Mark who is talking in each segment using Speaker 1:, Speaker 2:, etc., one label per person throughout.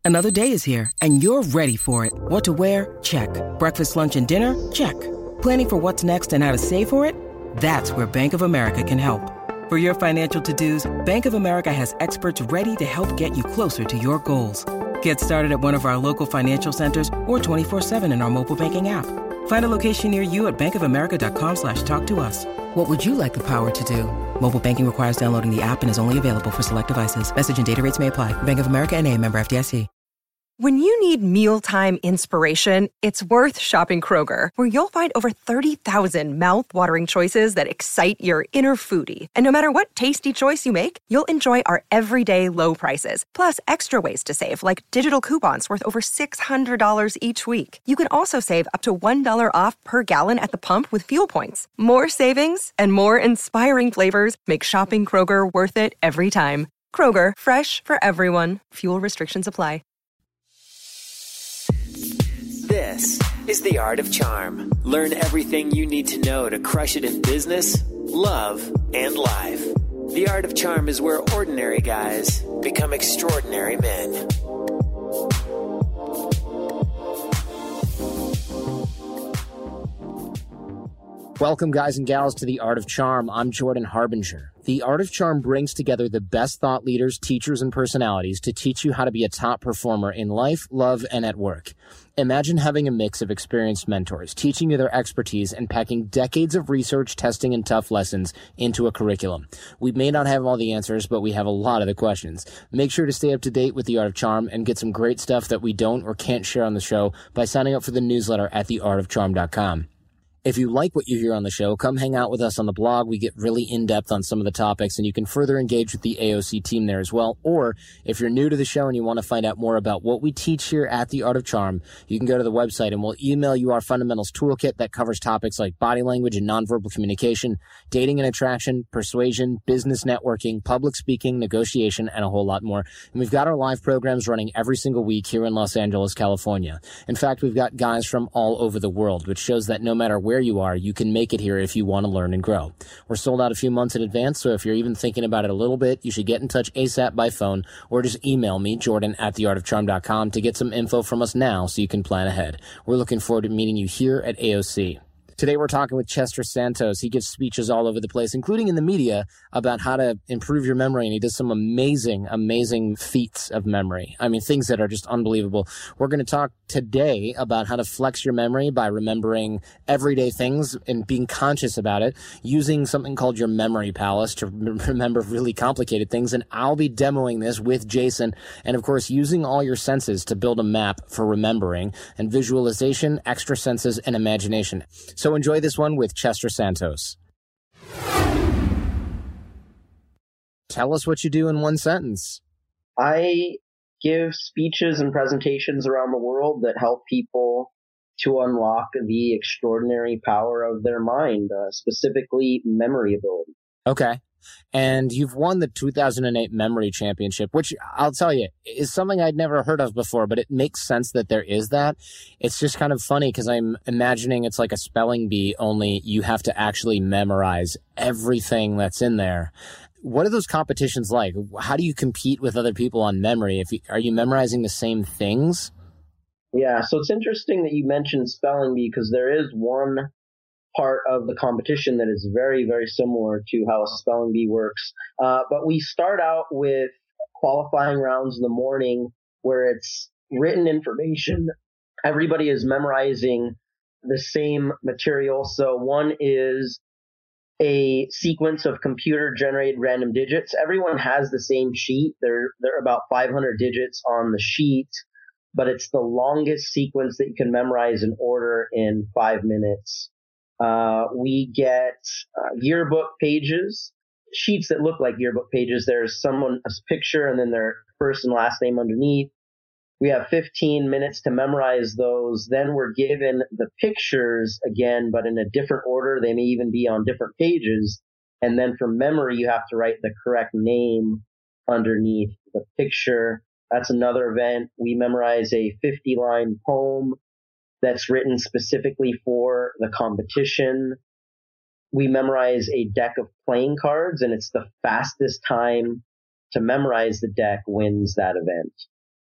Speaker 1: Another day is here, and you're ready for it. What to wear? Check. Breakfast, lunch, and dinner? Check. Planning for what's next and how to save for it? That's where Bank of America can help. For your financial to-dos, Bank of America has experts ready to help get you closer to your goals. Get started at one of our local financial centers or 24/7 in our mobile banking app. Find a location near you at bankofamerica.com/talktous. What would you like the power to do? Mobile banking requires downloading the app and is only available for select devices. Message and data rates may apply. Bank of America N.A., member FDIC.
Speaker 2: When you need mealtime inspiration, it's worth shopping Kroger, where you'll find over 30,000 mouth-watering choices that excite your inner foodie. And no matter what tasty choice you make, you'll enjoy our everyday low prices, plus extra ways to save, like digital coupons worth over $600 each week. You can also save up to $1 off per gallon at the pump with fuel points. More savings and more inspiring flavors make shopping Kroger worth it every time. Kroger, fresh for everyone. Fuel restrictions apply.
Speaker 3: This is The Art of Charm. Learn everything you need to know to crush it in business, love, and life. The Art of Charm is where ordinary guys become extraordinary men.
Speaker 4: Welcome, guys and gals, to The Art of Charm. I'm Jordan Harbinger. The Art of Charm brings together the best thought leaders, teachers, and personalities to teach you how to be a top performer in life, love, and at work. Imagine having a mix of experienced mentors, teaching you their expertise and packing decades of research, testing, and tough lessons into a curriculum. We may not have all the answers, but we have a lot of the questions. Make sure to stay up to date with The Art of Charm and get some great stuff that we don't or can't share on the show by signing up for the newsletter at theartofcharm.com. If you like what you hear on the show, come hang out with us on the blog. We get really in-depth on some of the topics, and you can further engage with the AOC team there as well. Or if you're new to the show and you want to find out more about what we teach here at The Art of Charm, you can go to the website and we'll email you our fundamentals toolkit that covers topics like body language and nonverbal communication, dating and attraction, persuasion, business networking, public speaking, negotiation, and a whole lot more. And we've got our live programs running every single week here in Los Angeles, California. In fact, we've got guys from all over the world, which shows that no matter where you are, you can make it here if you want to learn and grow. We're sold out a few months in advance, so if you're even thinking about it a little bit, you should get in touch ASAP by phone or just email me, Jordan at theartofcharm.com, to get some info from us now so you can plan ahead. We're looking forward to meeting you here at AOC. Today we're talking with Chester Santos. He gives speeches all over the place, including in the media, about how to improve your memory, and he does some amazing, amazing feats of memory. I mean, things that are just unbelievable. We're going to talk today about how to flex your memory by remembering everyday things and being conscious about it, using something called your memory palace to remember really complicated things. And I'll be demoing this with Jason, and of course, using all your senses to build a map for remembering and visualization, extra senses, and imagination. So enjoy this one with Chester Santos. Tell us what you do in one sentence.
Speaker 5: I give speeches and presentations around the world that help people to unlock the extraordinary power of their mind, specifically memory ability.
Speaker 4: Okay. And you've won the 2008 Memory Championship, which I'll tell you is something I'd never heard of before, but it makes sense that there is that. It's just kind of funny because I'm imagining it's like a spelling bee, only you have to actually memorize everything that's in there. What are those competitions like? How do you compete with other people on memory? Are you memorizing the same things?
Speaker 5: Yeah, so it's interesting that you mentioned spelling bee because there is one part of the competition that is very, very similar to how a spelling bee works. But we start out with qualifying rounds in the morning where it's written information. Everybody is memorizing the same material. So one is a sequence of computer-generated random digits. Everyone has the same sheet. There are about 500 digits on the sheet, but it's the longest sequence that you can memorize in order in 5 minutes. We get yearbook pages, sheets that look like yearbook pages. There's a picture and then their first and last name underneath. We have 15 minutes to memorize those. Then we're given the pictures again, but in a different order. They may even be on different pages. And then from memory, you have to write the correct name underneath the picture. That's another event. We memorize a 50-line poem that's written specifically for the competition. We memorize a deck of playing cards, and it's the fastest time to memorize the deck wins that event.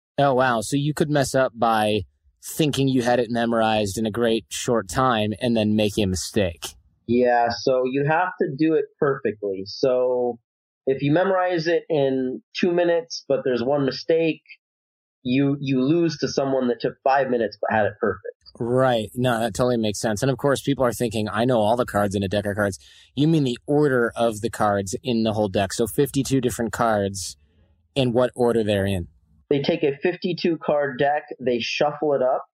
Speaker 4: Oh, wow. So you could mess up by thinking you had it memorized in a great short time and then making a mistake.
Speaker 5: Yeah, so you have to do it perfectly. So if you memorize it in 2 minutes, but there's one mistake, you lose to someone that took 5 minutes but had it perfect.
Speaker 4: Right. No, that totally makes sense. And of course, people are thinking, I know all the cards in a deck of cards. You mean the order of the cards in the whole deck. So 52 different cards in what order they're in.
Speaker 5: They take a 52 card deck, they shuffle it up,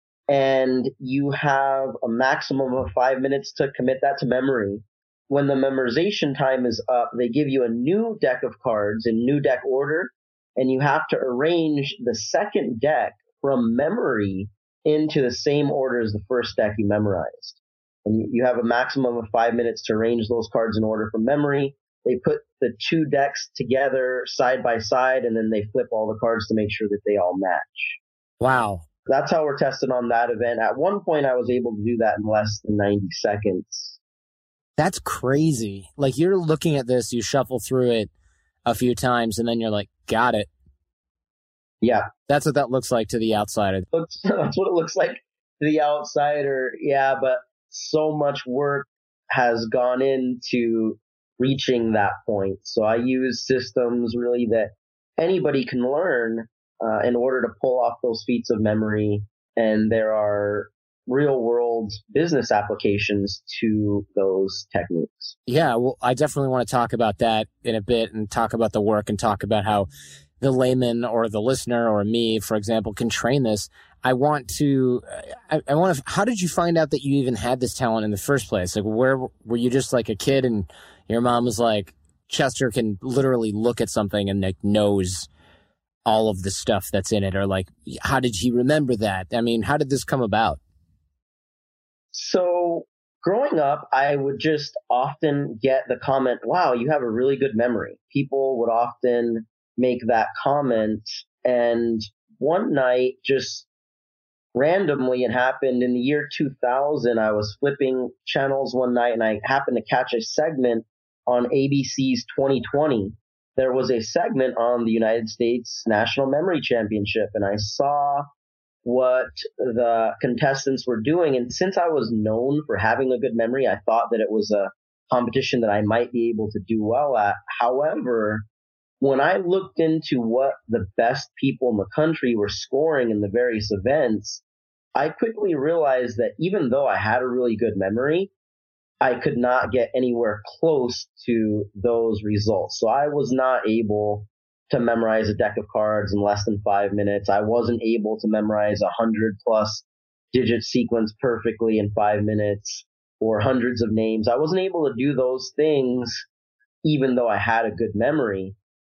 Speaker 5: and you have a maximum of 5 minutes to commit that to memory. When the memorization time is up, they give you a new deck of cards in new deck order, and you have to arrange the second deck from memory into the same order as the first deck you memorized. And you have a maximum of 5 minutes to arrange those cards in order from memory. They put the two decks together side by side, and then they flip all the cards to make sure that they all match.
Speaker 4: Wow.
Speaker 5: That's how we're tested on that event. At one point, I was able to do that in less than 90 seconds.
Speaker 4: That's crazy. Like, you're looking at this, you shuffle through it a few times, and then you're like, got it.
Speaker 5: Yeah.
Speaker 4: That's what that looks like to the outsider.
Speaker 5: That's what it looks like to the outsider. Yeah, but so much work has gone into reaching that point. So I use systems really that anybody can learn in order to pull off those feats of memory. And there are real world business applications to those techniques.
Speaker 4: Yeah, well, I definitely want to talk about that in a bit and talk about the work and talk about how the layman or the listener or me, for example, can train this. I want to, how did you find out that you even had this talent in the first place? Like, where were you just like a kid and your mom was like, Chester can literally look at something and like knows all of the stuff that's in it? Or like, how did he remember that? I mean, how did this come about?
Speaker 5: So growing up, I would just often get the comment, wow, you have a really good memory. People would often make that comment. And one night, just randomly, it happened in the year 2000. I was flipping channels one night and I happened to catch a segment on ABC's 2020. There was a segment on the United States National Memory Championship, and I saw what the contestants were doing. And since I was known for having a good memory, I thought that it was a competition that I might be able to do well at. However, when I looked into what the best people in the country were scoring in the various events, I quickly realized that even though I had a really good memory, I could not get anywhere close to those results. So I was not able to memorize a deck of cards in less than 5 minutes. I wasn't able to memorize 100+ digit sequence perfectly in 5 minutes or hundreds of names. I wasn't able to do those things even though I had a good memory.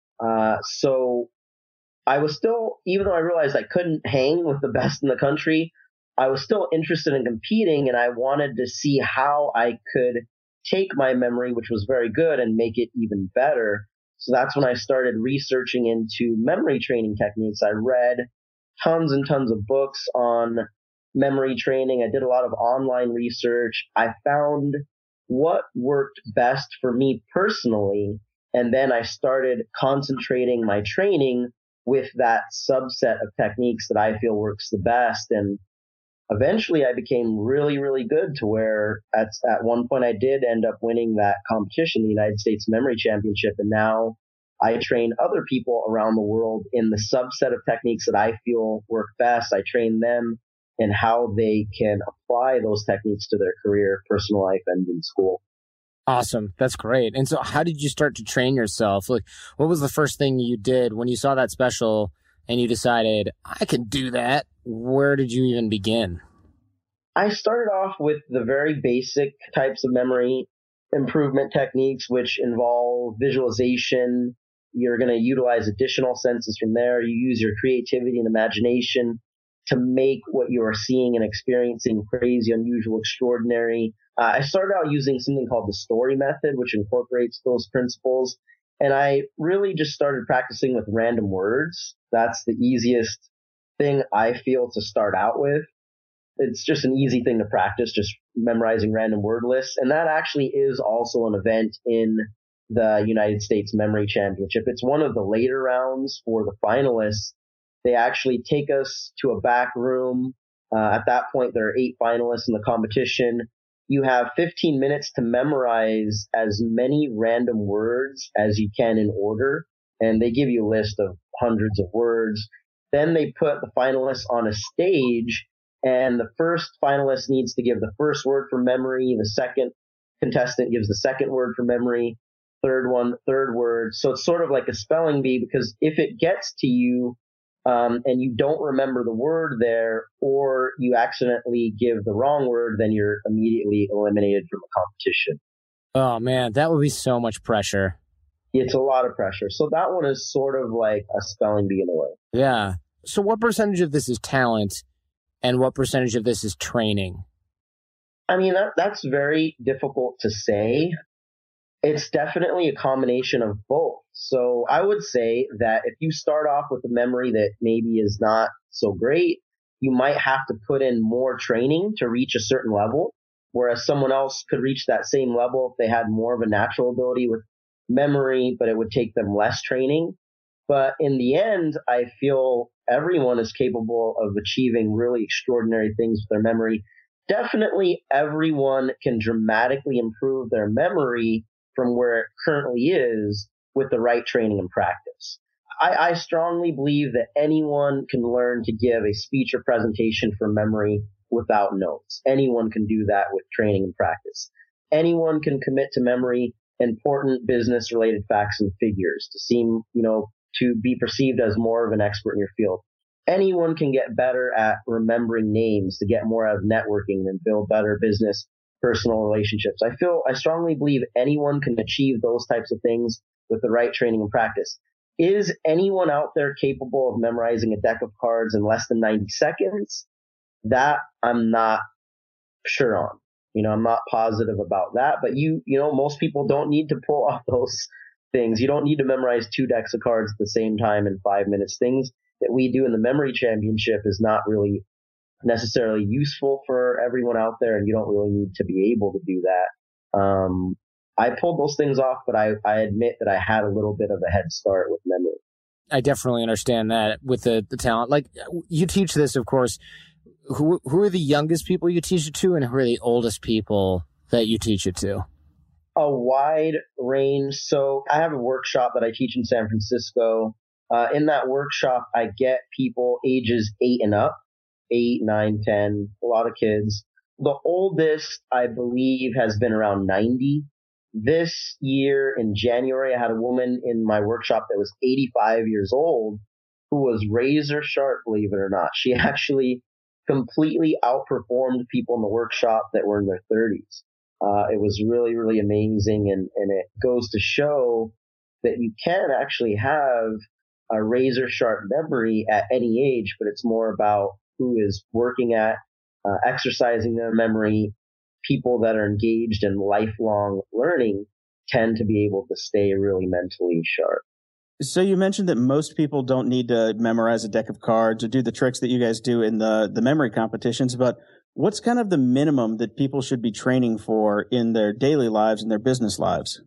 Speaker 5: So I was still, even though I realized I couldn't hang with the best in the country, I was still interested in competing, and I wanted to see how I could take my memory, which was very good, and make it even better. So that's when I started researching into memory training techniques. I read tons and tons of books on memory training. I did a lot of online research. I found what worked best for me personally, and then I started concentrating my training with that subset of techniques that I feel works the best. And eventually I became really, really good to where at one point I did end up winning that competition, the United States Memory Championship. And now I train other people around the world in the subset of techniques that I feel work best. I train them in how they can apply those techniques to their career, personal life, and in school.
Speaker 4: Awesome. That's great. And so how did you start to train yourself? Like, what was the first thing you did when you saw that special and you decided, I could do that? Where did you even begin?
Speaker 5: I started off with the very basic types of memory improvement techniques, which involve visualization. You're going to utilize additional senses from there. You use your creativity and imagination to make what you are seeing and experiencing crazy, unusual, extraordinary. I started out using something called the story method, which incorporates those principles. And I really just started practicing with random words. That's the easiest thing I feel to start out with. It's just an easy thing to practice, just memorizing random word lists. And that actually is also an event in the United States Memory Championship. It's one of the later rounds for the finalists. They actually take us to a back room. At that point, there are 8 finalists in the competition. You have 15 minutes to memorize as many random words as you can in order. And they give you a list of hundreds of words. Then they put the finalists on a stage, and the first finalist needs to give the first word from memory. The second contestant gives the second word from memory. Third one, third word. So it's sort of like a spelling bee, because if it gets to you, and you don't remember the word there, or you accidentally give the wrong word, then you're immediately eliminated from the competition.
Speaker 4: Oh man, that would be so much pressure.
Speaker 5: It's a lot of pressure. So that one is sort of like a spelling bee in a way.
Speaker 4: Yeah. So what percentage of this is talent and what percentage of this is training?
Speaker 5: I mean, that's very difficult to say. It's definitely a combination of both. So I would say that if you start off with a memory that maybe is not so great, you might have to put in more training to reach a certain level, whereas someone else could reach that same level if they had more of a natural ability with memory, but it would take them less training. But in the end, I feel everyone is capable of achieving really extraordinary things with their memory. Definitely everyone can dramatically improve their memory from where it currently is with the right training and practice. I strongly believe that anyone can learn to give a speech or presentation from memory without notes. Anyone can do that with training and practice. Anyone can commit to memory important business related facts and figures to seem, to be perceived as more of an expert in your field. Anyone can get better at remembering names to get more out of networking and build better business, personal relationships. I strongly believe anyone can achieve those types of things with the right training and practice. Is anyone out there capable of memorizing a deck of cards in less than 90 seconds? That I'm not sure on. I'm not positive about that, but most people don't need to pull off those things. You don't need to memorize 2 decks of cards at the same time in 5 minutes. Things that we do in the memory championship is not really necessarily useful for everyone out there, and you don't really need to be able to do that. I pulled those things off, but I admit that I had a little bit of a head start with memory.
Speaker 4: I definitely understand that with the talent. Like, you teach this, of course. Who are the youngest people you teach it to, and who are the oldest people that you teach it to?
Speaker 5: A wide range. So I have a workshop that I teach in San Francisco. In that workshop, I get people ages 8 and up, 8, 9, 10, a lot of kids. The oldest, I believe, has been around 90. This year in January, I had a woman in my workshop that was 85 years old who was razor sharp, believe it or not. She actually completely outperformed people in the workshop that were in their 30s. It was really, really amazing. And it goes to show that you can actually have a razor sharp memory at any age, but it's more about who is working at exercising their memory. People that are engaged in lifelong learning tend to be able to stay really mentally sharp.
Speaker 6: So you mentioned that most people don't need to memorize a deck of cards or do the tricks that you guys do in the memory competitions, but what's kind of the minimum that people should be training for in their daily lives and their business lives?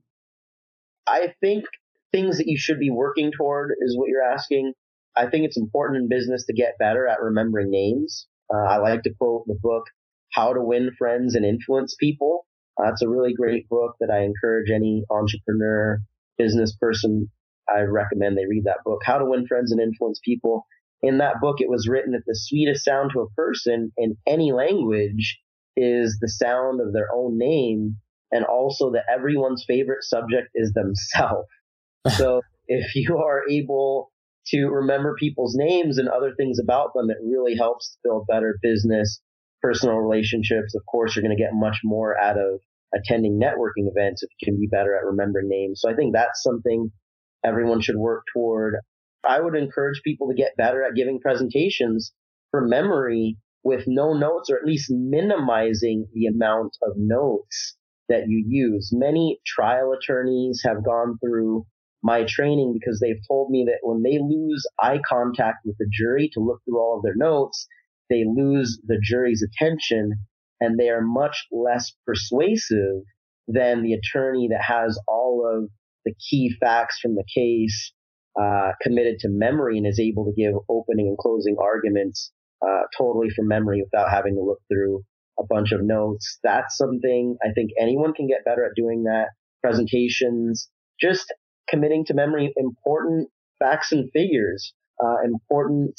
Speaker 5: I think things that you should be working toward is what you're asking. I think it's important in business to get better at remembering names. I like to quote the book, How to Win Friends and Influence People. It's a really great book that I encourage any entrepreneur, business person, I recommend they read that book, How to Win Friends and Influence People. In that book, it was written that the sweetest sound to a person in any language is the sound of their own name, and also that everyone's favorite subject is themselves. So if you are able to remember people's names and other things about them, it really helps build better business, personal relationships. Of course, you're going to get much more out of attending networking events if you can be better at remembering names. So I think that's something everyone should work toward. I would encourage people to get better at giving presentations from memory with no notes, or at least minimizing the amount of notes that you use. Many trial attorneys have gone through my training because they've told me that when they lose eye contact with the jury to look through all of their notes, they lose the jury's attention, and they are much less persuasive than the attorney that has all of the key facts from the case committed to memory and is able to give opening and closing arguments totally from memory without having to look through a bunch of notes. That's something I think anyone can get better at doing that. Presentations, just committing to memory, important facts and figures, important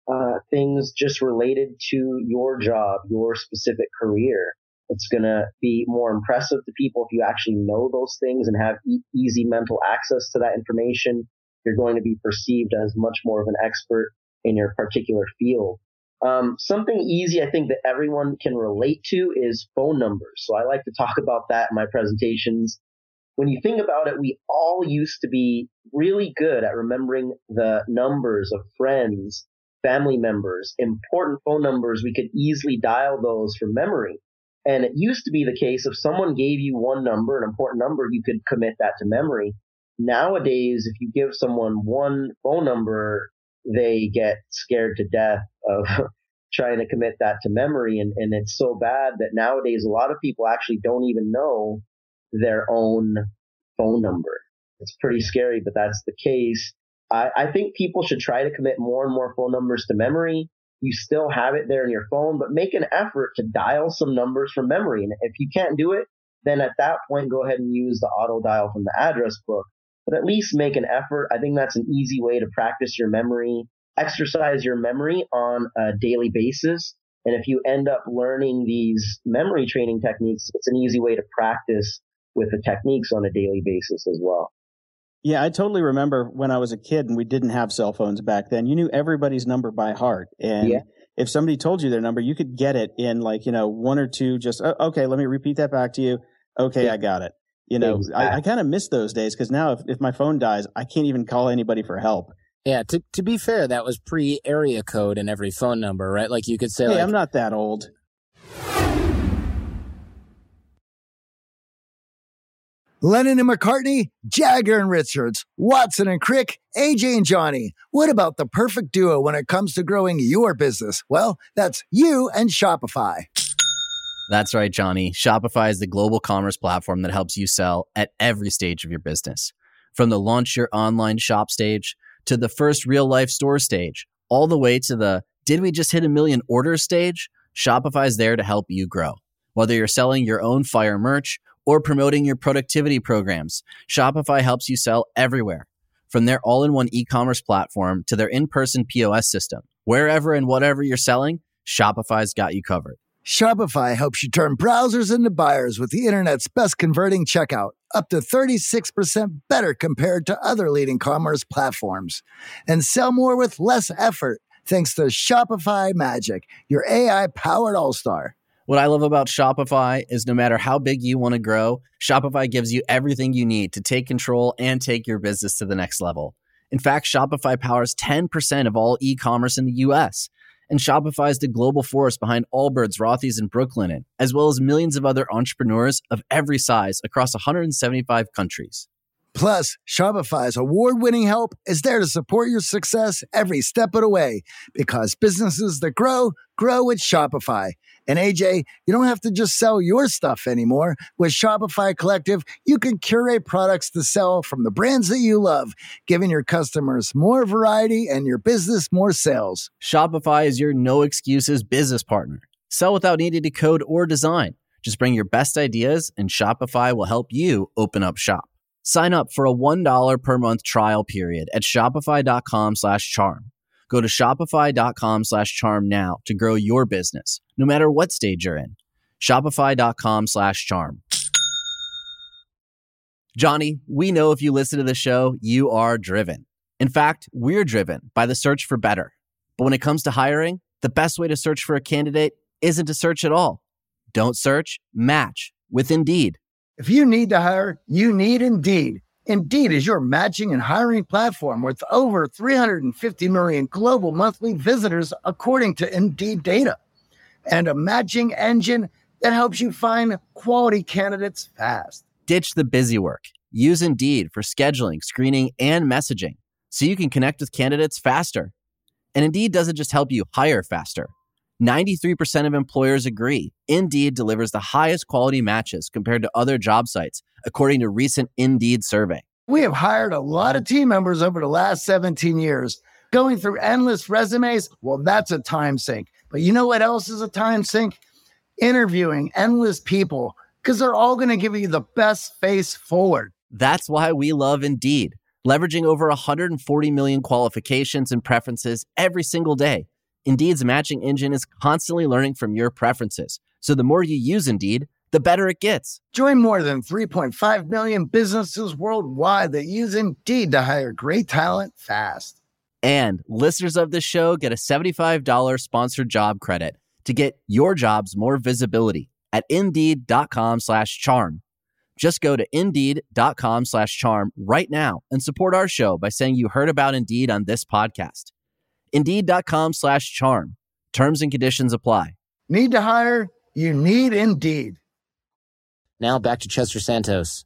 Speaker 5: things just related to your job, your specific career. It's going to be more impressive to people if you actually know those things and have easy mental access to that information. You're going to be perceived as much more of an expert in your particular field. Something easy I think that everyone can relate to is phone numbers. So I like to talk about that in my presentations. When you think about it, we all used to be really good at remembering the numbers of friends, family members, important phone numbers. We could easily dial those from memory. And it used to be the case if someone gave you one number, an important number, you could commit that to memory. Nowadays, if you give someone one phone number, they get scared to death of trying to commit that to memory. And it's so bad that nowadays a lot of people actually don't even know their own phone number. It's pretty scary, but that's the case. I think people should try to commit more and more phone numbers to memory. You still have it there in your phone, but make an effort to dial some numbers from memory. And if you can't do it, then at that point, go ahead and use the auto dial from the address book. But at least make an effort. I think that's an easy way to practice your memory, exercise your memory on a daily basis. And if you end up learning these memory training techniques, it's an easy way to practice with the techniques on a daily basis as well.
Speaker 6: Yeah, I totally remember when I was a kid and we didn't have cell phones back then. You knew everybody's number by heart. And if somebody told you their number, you could get it in one or two, just, okay, let me repeat that back to you. Okay, I got it. Exactly. I kind of miss those days because now if my phone dies, I can't even call anybody for help.
Speaker 4: Yeah, to be fair, that was pre-area code in every phone number, right? Like you could say,
Speaker 6: hey, I'm not that old.
Speaker 7: Lennon and McCartney, Jagger and Richards, Watson and Crick, AJ and Johnny. What about the perfect duo when it comes to growing your business? Well, that's you and Shopify.
Speaker 8: That's right, Johnny. Shopify is the global commerce platform that helps you sell at every stage of your business. From the launch your online shop stage to the first real life store stage, all the way to the did we just hit 1 million orders stage? Shopify is there to help you grow. Whether you're selling your own fire merch or promoting your productivity programs, Shopify helps you sell everywhere. From their all-in-one e-commerce platform to their in-person POS system, wherever and whatever you're selling, Shopify's got you covered.
Speaker 7: Shopify helps you turn browsers into buyers with the internet's best converting checkout, up to 36% better compared to other leading commerce platforms. And sell more with less effort thanks to Shopify Magic, your AI-powered all-star.
Speaker 8: What I love about Shopify is no matter how big you want to grow, Shopify gives you everything you need to take control and take your business to the next level. In fact, Shopify powers 10% of all e-commerce in the U.S., and Shopify is the global force behind Allbirds, Rothy's, and Brooklinen, as well as millions of other entrepreneurs of every size across 175 countries.
Speaker 7: Plus, Shopify's award-winning help is there to support your success every step of the way, because businesses that grow with Shopify. And AJ, you don't have to just sell your stuff anymore. With Shopify Collective, you can curate products to sell from the brands that you love, giving your customers more variety and your business more sales.
Speaker 8: Shopify is your no excuses business partner. Sell without needing to code or design. Just bring your best ideas and Shopify will help you open up shop. Sign up for a $1 per month trial period at shopify.com/charm. Go to shopify.com/charm now to grow your business, no matter what stage you're in. Shopify.com/charm. Johnny, we know if you listen to the show, you are driven. In fact, we're driven by the search for better. But when it comes to hiring, the best way to search for a candidate isn't to search at all. Don't search, match with Indeed.
Speaker 7: If you need to hire, you need Indeed. Indeed is your matching and hiring platform with over 350 million global monthly visitors, according to Indeed data, and a matching engine that helps you find quality candidates fast.
Speaker 8: Ditch the busy work. Use Indeed for scheduling, screening, and messaging so you can connect with candidates faster. And Indeed doesn't just help you hire faster. 93% of employers agree Indeed delivers the highest quality matches compared to other job sites, according to recent Indeed survey.
Speaker 7: We have hired a lot of team members over the last 17 years. Going through endless resumes, well, that's a time sink. But you know what else is a time sink? Interviewing endless people, because they're all going to give you the best face forward.
Speaker 8: That's why we love Indeed, leveraging over 140 million qualifications and preferences every single day. Indeed's matching engine is constantly learning from your preferences. So the more you use Indeed, the better it gets.
Speaker 7: Join more than 3.5 million businesses worldwide that use Indeed to hire great talent fast.
Speaker 8: And listeners of this show get a $75 sponsored job credit to get your jobs more visibility at Indeed.com/charm. Just go to Indeed.com/charm right now and support our show by saying you heard about Indeed on this podcast. Indeed.com/charm. Terms and conditions apply.
Speaker 7: Need to hire? You need Indeed.
Speaker 4: Now back to Chester Santos.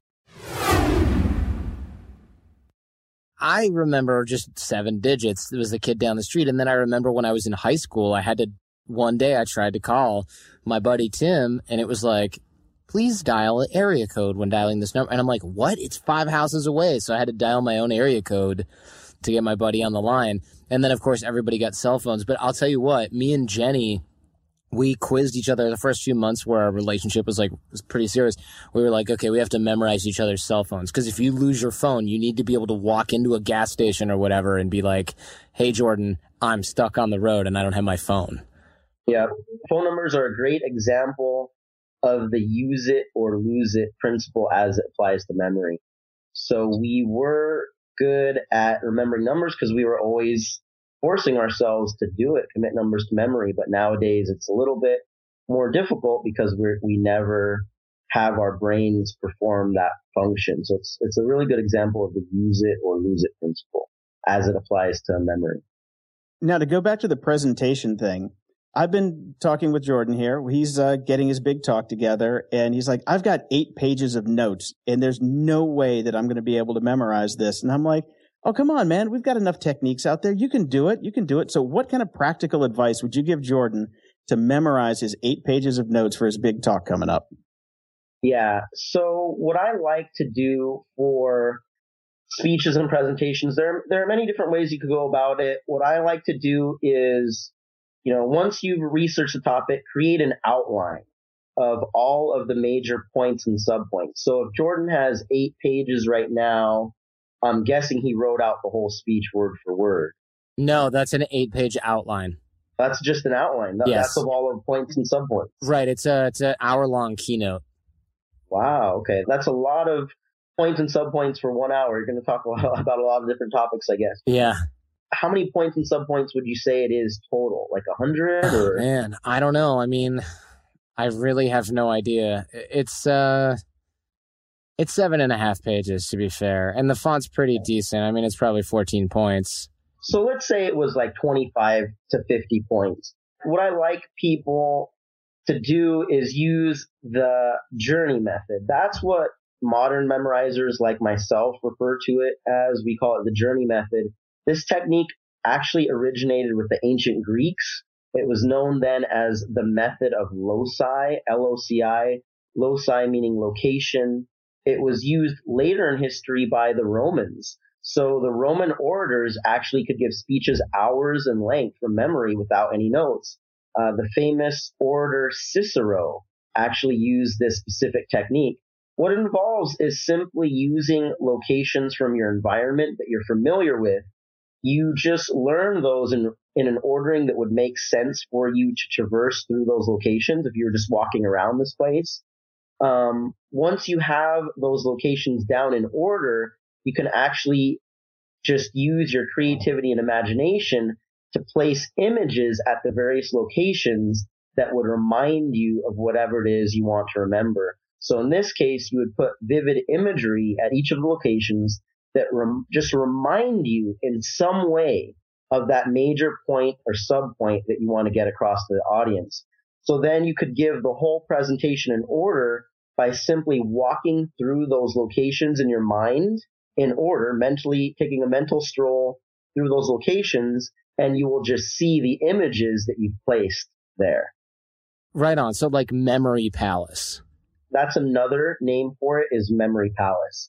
Speaker 4: I remember just 7 digits. It was the kid down the street. And then I remember when I was in high school, one day I tried to call my buddy Tim, and it was like, please dial an area code when dialing this number. And I'm like, what? It's 5 houses away. So I had to dial my own area code to get my buddy on the line. And then, of course, everybody got cell phones. But I'll tell you what, me and Jenny, we quizzed each other the first few months where our relationship was pretty serious. We were like, okay, we have to memorize each other's cell phones. Because if you lose your phone, you need to be able to walk into a gas station or whatever and be like, hey, Jordan, I'm stuck on the road and I don't have my phone.
Speaker 5: Yeah. Phone numbers are a great example of the use it or lose it principle as it applies to memory. So we were good at remembering numbers because we were always forcing ourselves to do it, commit numbers to memory. But nowadays it's a little bit more difficult because we never have our brains perform that function. So it's a really good example of the use it or lose it principle as it applies to memory.
Speaker 6: Now, to go back to the presentation thing, I've been talking with Jordan here. He's getting his big talk together, and he's like, I've got 8 pages of notes, and there's no way that I'm going to be able to memorize this. And I'm like, oh, come on, man. We've got enough techniques out there. You can do it. You can do it. So what kind of practical advice would you give Jordan to memorize his 8 pages of notes for his big talk coming up?
Speaker 5: Yeah. So what I like to do for speeches and presentations, there are many different ways you could go about it. What I like to do is, once you've researched the topic, create an outline of all of the major points and subpoints. So if Jordan has 8 pages right now, I'm guessing he wrote out the whole speech word for word.
Speaker 4: No, that's an 8-page outline.
Speaker 5: That's just an outline.
Speaker 4: Yes.
Speaker 5: That's of all of the points and subpoints.
Speaker 4: Right. It's an hour-long keynote.
Speaker 5: Wow. Okay. That's a lot of points and subpoints for 1 hour. You're going to talk about a lot of different topics, I guess.
Speaker 4: Yeah.
Speaker 5: How many points and subpoints would you say it is total? Like 100? Or?
Speaker 4: Man, I don't know. I mean, I really have no idea. It's 7.5 pages, to be fair. And the font's pretty decent. I mean, it's probably 14 points.
Speaker 5: So let's say it was like 25 to 50 points. What I like people to do is use the journey method. That's what modern memorizers like myself refer to it as. We call it the journey method. This technique actually originated with the ancient Greeks. It was known then as the method of loci, L-O-C-I, loci meaning location. It was used later in history by the Romans. So the Roman orators actually could give speeches hours in length from memory without any notes. The famous orator Cicero actually used this specific technique. What it involves is simply using locations from your environment that you're familiar with. You just learn those in an ordering that would make sense for you to traverse through those locations if you were just walking around this place. Once you have those locations down in order, you can actually just use your creativity and imagination to place images at the various locations that would remind you of whatever it is you want to remember. So in this case, you would put vivid imagery at each of the locations that just remind you in some way of that major point or subpoint that you want to get across to the audience. So then you could give the whole presentation in order by simply walking through those locations in your mind in order, mentally taking a mental stroll through those locations, and you will just see the images that you've placed there.
Speaker 4: Right on. So like Memory Palace.
Speaker 5: That's another name for it, is Memory Palace.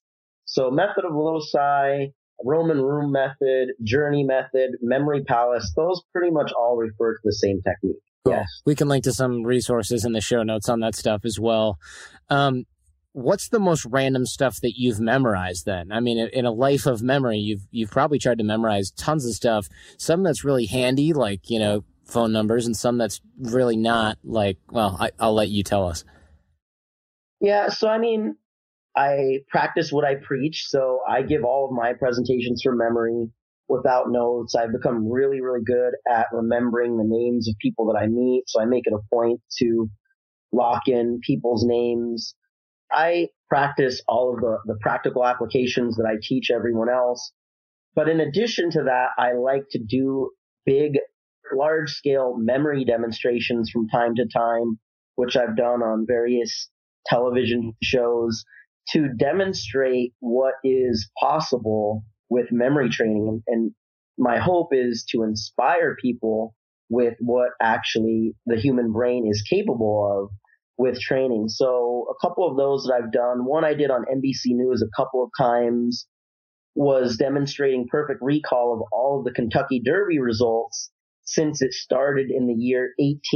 Speaker 5: So method of loci, Roman room method, journey method, memory palace, those pretty much all refer to the same technique.
Speaker 4: Cool.
Speaker 5: Yes.
Speaker 4: We can link to some resources in the show notes on that stuff as well. What's the most random stuff that you've memorized then? I mean, in a life of memory, you've probably tried to memorize tons of stuff. Some that's really handy, like, phone numbers, and some that's really not, like, well, I'll let you tell us.
Speaker 5: Yeah. So, I mean, I practice what I preach. So I give all of my presentations from memory without notes. I've become really, really good at remembering the names of people that I meet. So I make it a point to lock in people's names. I practice all of the practical applications that I teach everyone else. But in addition to that, I like to do big, large scale memory demonstrations from time to time, which I've done on various television shows to demonstrate what is possible with memory training. And my hope is to inspire people with what actually the human brain is capable of with training. So a couple of those that I've done, one I did on NBC News a couple of times, was demonstrating perfect recall of all of the Kentucky Derby results since it started in the year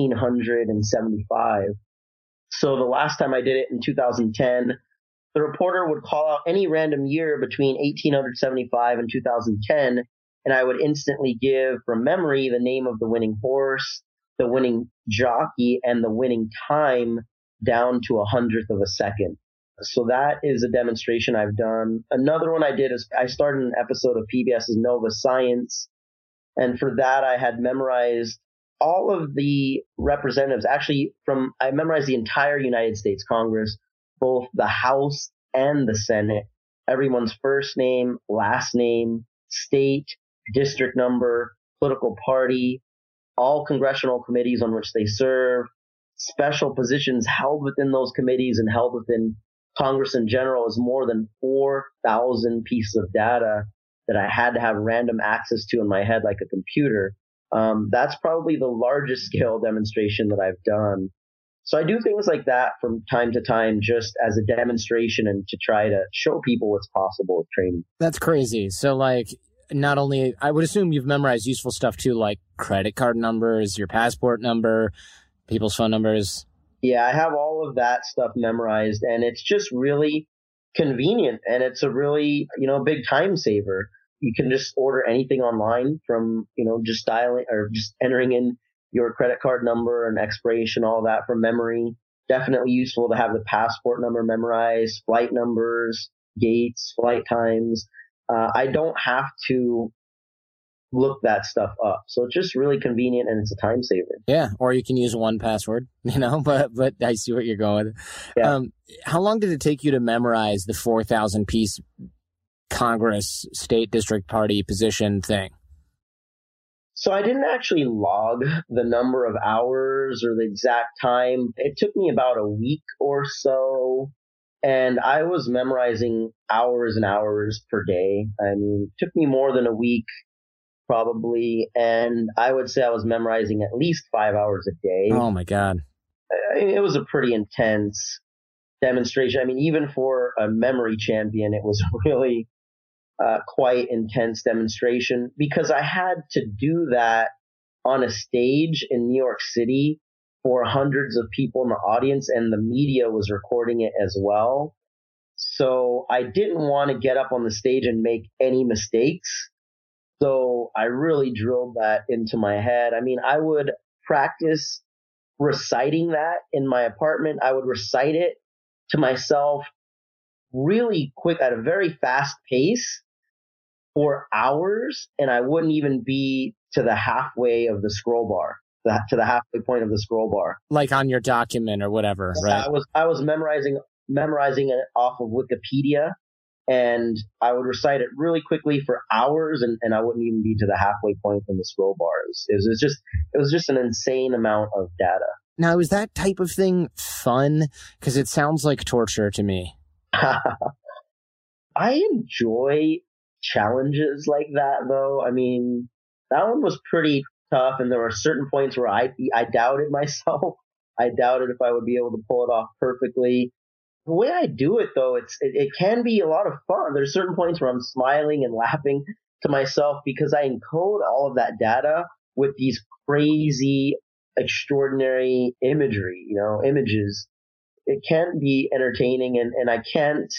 Speaker 5: 1875. So the last time I did it in 2010, the reporter would call out any random year between 1875 and 2010, and I would instantly give from memory the name of the winning horse, the winning jockey, and the winning time down to 100th of a second. So that is a demonstration I've done. Another one I did is I started an episode of PBS's Nova Science, and for that I had memorized all of the representatives. Actually, I memorized the entire United States Congress, both the House and the Senate, everyone's first name, last name, state, district number, political party, all congressional committees on which they serve, special positions held within those committees and held within Congress in general, is more than 4,000 pieces of data that I had to have random access to in my head like a computer. That's probably the largest scale demonstration that I've done. So I do things like that from time to time just as a demonstration and to try to show people what's possible with training.
Speaker 4: That's crazy. So, like, not only, I would assume you've memorized useful stuff too, like credit card numbers, your passport number, people's phone numbers.
Speaker 5: Yeah, I have all of that stuff memorized, and it's just really convenient, and it's a really, big time saver. You can just order anything online from, just dialing or just entering in your credit card number and expiration, all that from memory. Definitely useful to have the passport number memorized, flight numbers, gates, flight times. I don't have to look that stuff up. So it's just really convenient and it's a time saver.
Speaker 4: Yeah. Or you can use 1Password, but I see what you're going with.
Speaker 5: Yeah.
Speaker 4: How long did it take you to memorize the 4,000 piece Congress state district party position thing?
Speaker 5: So I didn't actually log the number of hours or the exact time. It took me about a week or so, and I was memorizing hours and hours per day. I mean, it took me more than a week probably, and I would say I was memorizing at least 5 hours a day.
Speaker 4: Oh my God.
Speaker 5: It was a pretty intense demonstration. I mean, even for a memory champion, it was really quite intense demonstration because I had to do that on a stage in New York City for hundreds of people in the audience, and the media was recording it as well. So I didn't want to get up on the stage and make any mistakes. So I really drilled that into my head. I mean, I would practice reciting that in my apartment. I would recite it to myself really quick at a very fast pace for hours, and I wouldn't even be to the halfway of the scroll bar, to the halfway point of the scroll bar.
Speaker 4: Like on your document or whatever, right?
Speaker 5: I was memorizing it off of Wikipedia, and I would recite it really quickly for hours, and I wouldn't even be to the halfway point from the scroll bars. It was just an insane amount of data.
Speaker 4: Now, is that type of thing fun? Because it sounds like torture to me.
Speaker 5: I enjoy challenges like that, though. I mean, that one was pretty tough, and there were certain points where I doubted myself. I doubted if I would be able to pull it off perfectly. The way I do it, though, it can be a lot of fun. There's certain points where I'm smiling and laughing to myself because I encode all of that data with these crazy, extraordinary images. It can be entertaining, and I can't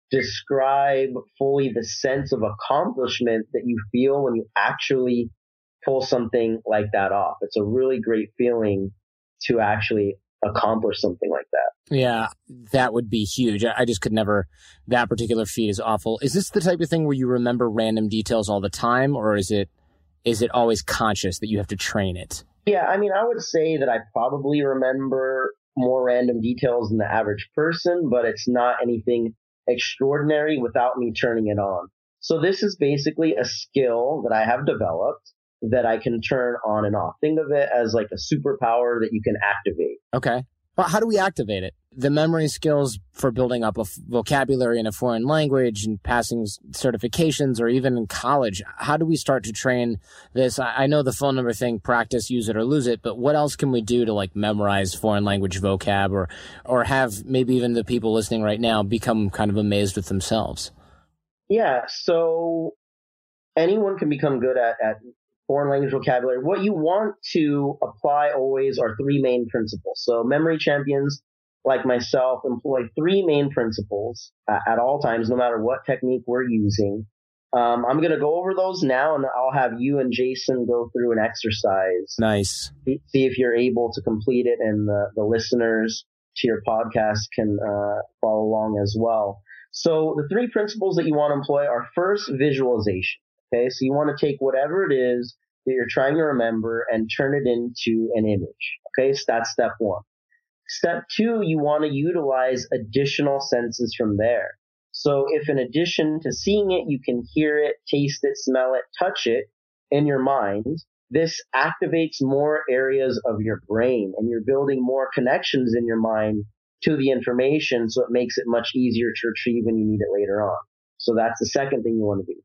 Speaker 5: describe fully the sense of accomplishment that you feel when you actually pull something like that off. It's a really great feeling to actually accomplish something like that.
Speaker 4: Yeah, that would be huge. I just could never. That particular feat is awful. Is this the type of thing where you remember random details all the time, or is it always conscious that you have to train it?
Speaker 5: Yeah, I mean, I would say that I probably remember more random details than the average person, but it's not anything extraordinary without me turning it on. So this is basically a skill that I have developed that I can turn on and off. Think of it as like a superpower that you can activate.
Speaker 4: Okay. Well, how do we activate it? The memory skills for building up a vocabulary in a foreign language and passing certifications, or even in college, how do we start to train this? I know the phone number thing, practice, use it or lose it, but what else can we do to like memorize foreign language vocab or have maybe even the people listening right now become kind of amazed with themselves?
Speaker 5: Yeah, so anyone can become good at foreign language vocabulary. What you want to apply always are three main principles. So memory champions like myself employ three main principles at all times, no matter what technique we're using. I'm going to go over those now, and I'll have you and Jason go through an exercise.
Speaker 4: Nice.
Speaker 5: See if you're able to complete it, and the listeners to your podcast can follow along as well. So the three principles that you want to employ are first, visualization. Okay, so you want to take whatever it is that you're trying to remember and turn it into an image. Okay, so that's step one. Step two, you want to utilize additional senses from there. So if in addition to seeing it, you can hear it, taste it, smell it, touch it in your mind, this activates more areas of your brain, and you're building more connections in your mind to the information, so it makes it much easier to retrieve when you need it later on. So that's the second thing you want to do.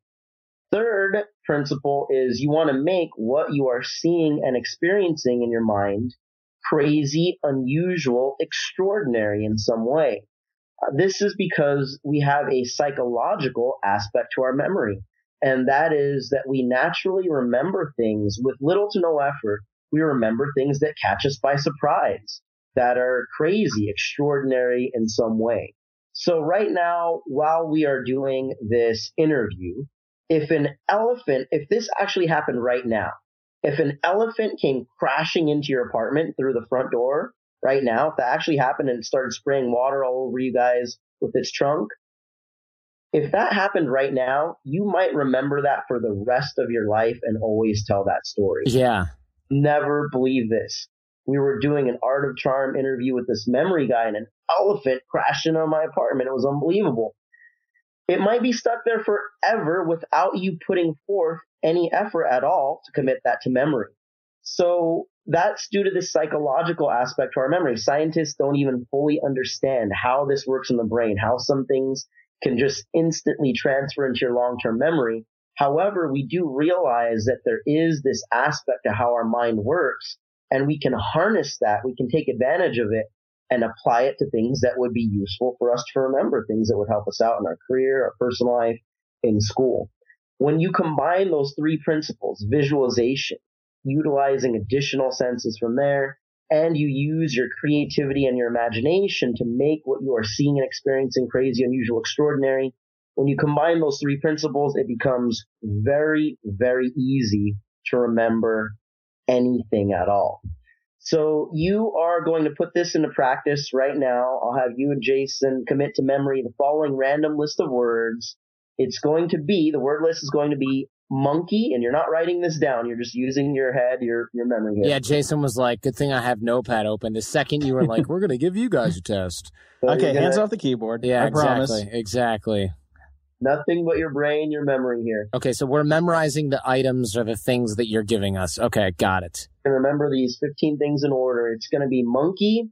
Speaker 5: Third principle is you want to make what you are seeing and experiencing in your mind crazy, unusual, extraordinary in some way. This is because we have a psychological aspect to our memory, and that is that we naturally remember things with little to no effort. We remember things that catch us by surprise, that are crazy, extraordinary in some way. So right now, while we are doing this interview, if this actually happened right now, if an elephant came crashing into your apartment through the front door right now, if that actually happened and started spraying water all over you guys with its trunk, if that happened right now, you might remember that for the rest of your life and always tell that story.
Speaker 4: Yeah.
Speaker 5: Never believe this. We were doing an Art of Charm interview with this memory guy, and an elephant crashed into my apartment. It was unbelievable. It might be stuck there forever without you putting forth any effort at all to commit that to memory. So that's due to this psychological aspect to our memory. Scientists don't even fully understand how this works in the brain, how some things can just instantly transfer into your long-term memory. However, we do realize that there is this aspect to how our mind works, and we can harness that. We can take advantage of it and apply it to things that would be useful for us to remember, things that would help us out in our career, our personal life, in school. When you combine those three principles, visualization, utilizing additional senses from there, and you use your creativity and your imagination to make what you are seeing and experiencing crazy, unusual, extraordinary, when you combine those three principles, it becomes very, very easy to remember anything at all. So you are going to put this into practice right now. I'll have you and Jason commit to memory the following random list of words. The word list is going to be monkey, and you're not writing this down. You're just using your head, your memory here.
Speaker 4: Yeah, Jason was like, good thing I have Notepad open. The second you were like, we're going to give you guys a test.
Speaker 5: So
Speaker 6: Okay, hands off the keyboard.
Speaker 4: Yeah,
Speaker 6: I promise.
Speaker 4: Exactly.
Speaker 5: Nothing but your brain, your memory here.
Speaker 4: Okay, so we're memorizing the items or the things that you're giving us. Okay, got it.
Speaker 5: And remember these 15 things in order. It's going to be monkey,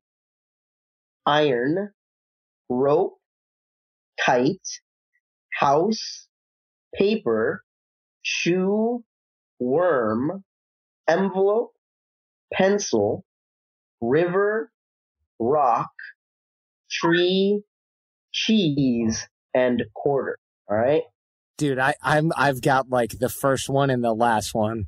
Speaker 5: iron, rope, kite, house, paper, shoe, worm, envelope, pencil, river, rock, tree, cheese, and quarter. All right.
Speaker 4: Dude, I've got like the first one and the last one.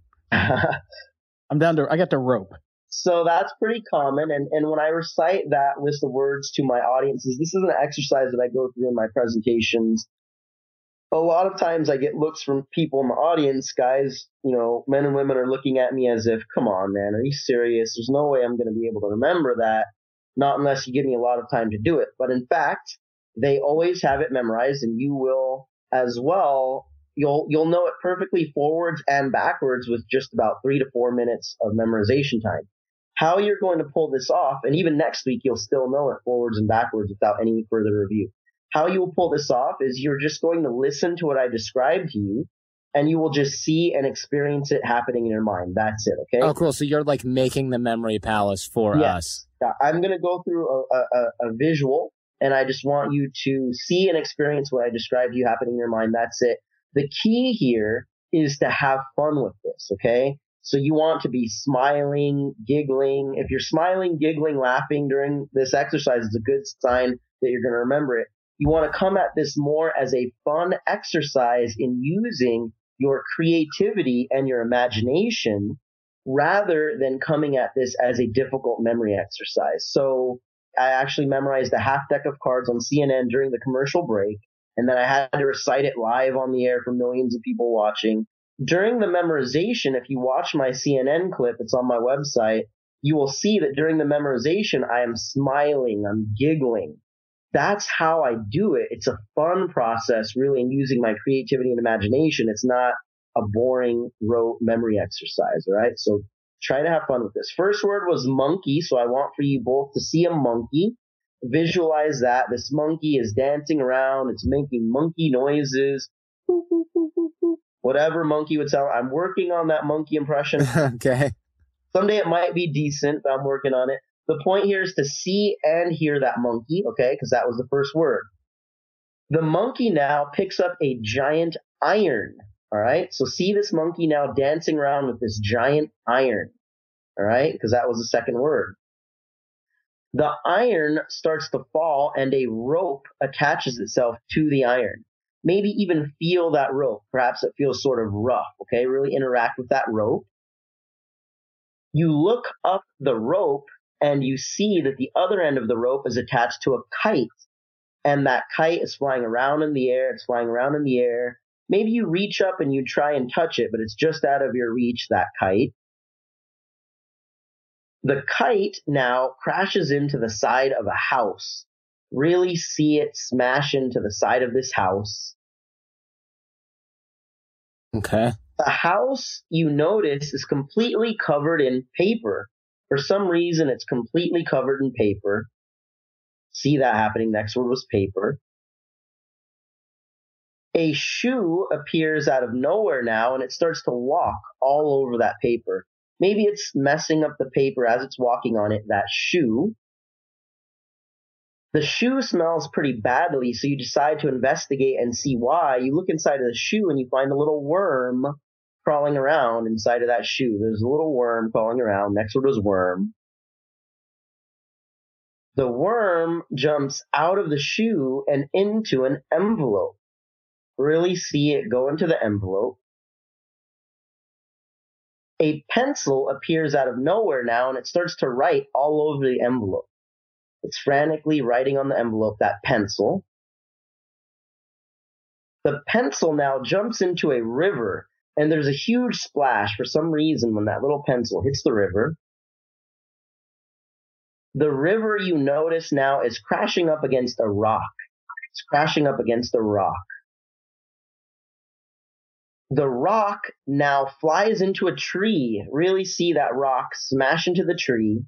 Speaker 6: I got the rope.
Speaker 5: So that's pretty common. And when I recite that list of words to my audiences, this is an exercise that I go through in my presentations. A lot of times I get looks from people in the audience, guys, men and women are looking at me as if, come on, man, are you serious? There's no way I'm going to be able to remember that. Not unless you give me a lot of time to do it. But in fact, they always have it memorized, and you will as well. You'll know it perfectly forwards and backwards with just about 3 to 4 minutes of memorization time. How you're going to pull this off, and even next week you'll still know it forwards and backwards without any further review. How you will pull this off is you're just going to listen to what I described to you, and you will just see and experience it happening in your mind. That's it, okay?
Speaker 4: Oh, cool. So you're like making the memory palace for us.
Speaker 5: Yeah, I'm going to go through a visual, and I just want you to see and experience what I described to you happening in your mind. That's it. The key here is to have fun with this, okay? So you want to be smiling, giggling. If you're smiling, giggling, laughing during this exercise, it's a good sign that you're going to remember it. You want to come at this more as a fun exercise in using your creativity and your imagination rather than coming at this as a difficult memory exercise. So I actually memorized a half deck of cards on CNN during the commercial break, and then I had to recite it live on the air for millions of people watching. During the memorization, if you watch my CNN clip, it's on my website, you will see that during the memorization, I am smiling, I'm giggling. That's how I do it. It's a fun process, really, in using my creativity and imagination. It's not a boring rote memory exercise, all right? So try to have fun with this. First word was monkey, so I want for you both to see a monkey. Visualize that. This monkey is dancing around. It's making monkey noises. Whatever monkey would sound. I'm working on that monkey impression.
Speaker 4: Okay.
Speaker 5: Someday it might be decent, but I'm working on it. The point here is to see and hear that monkey, okay, because that was the first word. The monkey now picks up a giant iron, all right? So see this monkey now dancing around with this giant iron, all right, because that was the second word. The iron starts to fall and a rope attaches itself to the iron. Maybe even feel that rope. Perhaps it feels sort of rough, okay? Really interact with that rope. You look up the rope and you see that the other end of the rope is attached to a kite. And that kite is flying around in the air. It's flying around in the air. Maybe you reach up and you try and touch it, but it's just out of your reach, that kite. The kite now crashes into the side of a house. Really see it smash into the side of this house.
Speaker 4: Okay.
Speaker 5: The house, you notice, is completely covered in paper. For some reason, it's completely covered in paper. See that happening. Next word was paper. A shoe appears out of nowhere now, and it starts to walk all over that paper. Maybe it's messing up the paper as it's walking on it, that shoe. The shoe smells pretty badly, so you decide to investigate and see why. You look inside of the shoe and you find a little worm crawling around inside of that shoe. There's a little worm crawling around. Next word was worm. The worm jumps out of the shoe and into an envelope. Really see it go into the envelope. A pencil appears out of nowhere now, and it starts to write all over the envelope. It's frantically writing on the envelope, that pencil. The pencil now jumps into a river, and there's a huge splash for some reason when that little pencil hits the river. The river, you notice now, is crashing up against a rock. It's crashing up against a rock. The rock now flies into a tree. Really see that rock smash into the tree.